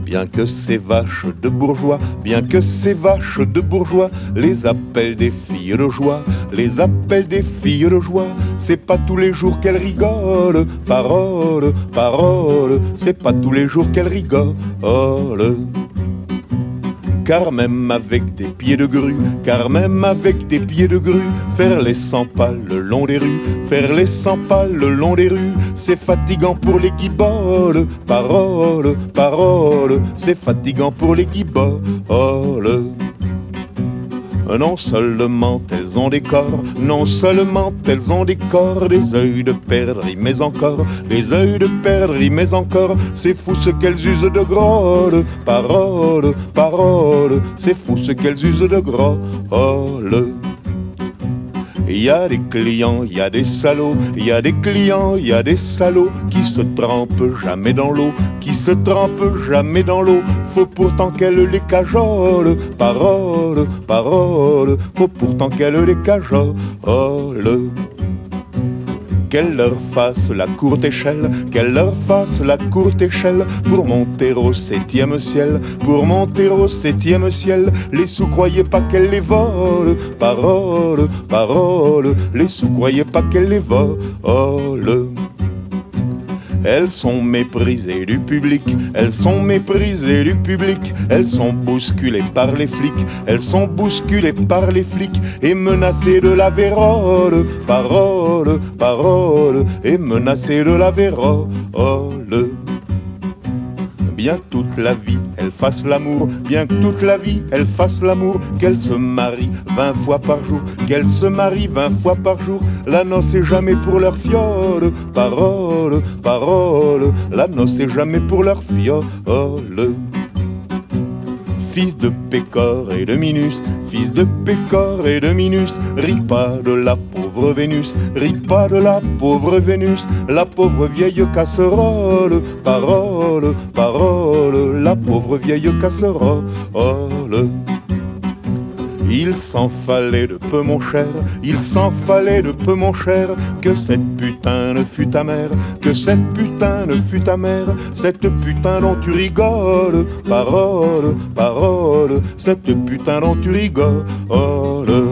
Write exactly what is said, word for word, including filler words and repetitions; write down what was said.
Bien que ces vaches de bourgeois, bien que ces vaches de bourgeois les appellent des filles de joie, les appellent des filles de joie. C'est pas tous les jours qu'elles rigolent, parole, parole, c'est pas tous les jours qu'elles rigolent. Car même avec des pieds de grue, car même avec des pieds de grue, faire les cent pas le long des rues, faire les cent pas le long des rues, c'est fatigant pour les guiboles, parole, parole, c'est fatigant pour les guiboles. Non seulement elles ont des corps, non seulement elles ont des corps, des œils de perdrix, mais encore, des œils de perdrix, mais encore, c'est fou ce qu'elles usent de grolle, parole, parole, c'est fou ce qu'elles usent de grolle. Il y a des clients, il y a des salauds, il y a des clients, il y a des salauds qui se trempent jamais dans l'eau, qui se trempent jamais dans l'eau. Faut pourtant qu'elle les cajole, parole, parole, faut pourtant qu'elle les cajole. Qu'elle leur fasse la courte échelle, qu'elle leur fasse la courte échelle pour monter au septième ciel, pour monter au septième ciel. Les sous croyaient pas qu'elle les vole, parole, parole, les sous croyaient pas qu'elle les vole. Elles sont méprisées du public, elles sont méprisées du public, elles sont bousculées par les flics, elles sont bousculées par les flics et menacées de la vérole, parole, parole, et menacées de la vérole. Bien toute la vie elle fasse l'amour, bien que toute la vie elle fasse l'amour, qu'elle se marie vingt fois par jour, qu'elle se marie vingt fois par jour. La noce est jamais pour leur fiole, parole, parole, la noce est jamais pour leur fiole. Fils de Pécore et de Minus, fils de Pécore et de Minus, ris pas de la pauvre Vénus, ris pas de la pauvre Vénus, la pauvre vieille casserole, parole, parole, la pauvre vieille casserole. Il s'en fallait de peu mon cher, il s'en fallait de peu mon cher, que cette putain ne fût ta mère, que cette putain ne fût ta mère, cette putain dont tu rigoles, parole, parole, cette putain dont tu rigoles.